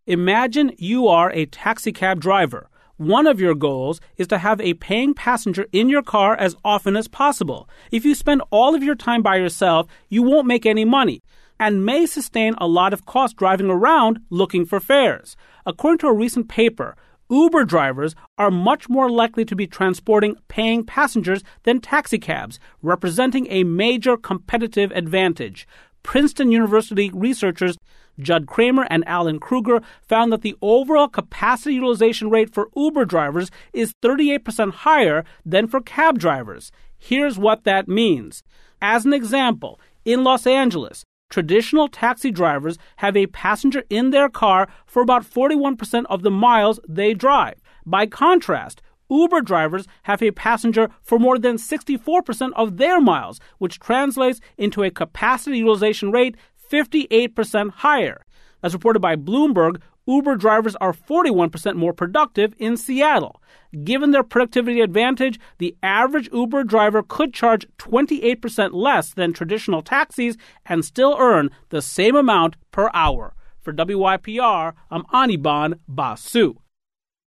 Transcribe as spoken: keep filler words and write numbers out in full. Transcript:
Imagine you are a taxicab driver. One of your goals is to have a paying passenger in your car as often as possible. If you spend all of your time by yourself, you won't make any money and may sustain a lot of cost driving around looking for fares. According to a recent paper, Uber drivers are much more likely to be transporting paying passengers than taxicabs, representing a major competitive advantage. Princeton University researchers Judd Kramer and Alan Kruger found that the overall capacity utilization rate for Uber drivers is thirty-eight percent higher than for cab drivers. Here's what that means. As an example, in Los Angeles, traditional taxi drivers have a passenger in their car for about forty-one percent of the miles they drive. By contrast, Uber drivers have a passenger for more than sixty-four percent of their miles, which translates into a capacity utilization rate fifty-eight percent higher. As reported by Bloomberg, Uber drivers are forty-one percent more productive in Seattle. Given their productivity advantage, the average Uber driver could charge twenty-eight percent less than traditional taxis and still earn the same amount per hour. For W Y P R, I'm Anirban Basu.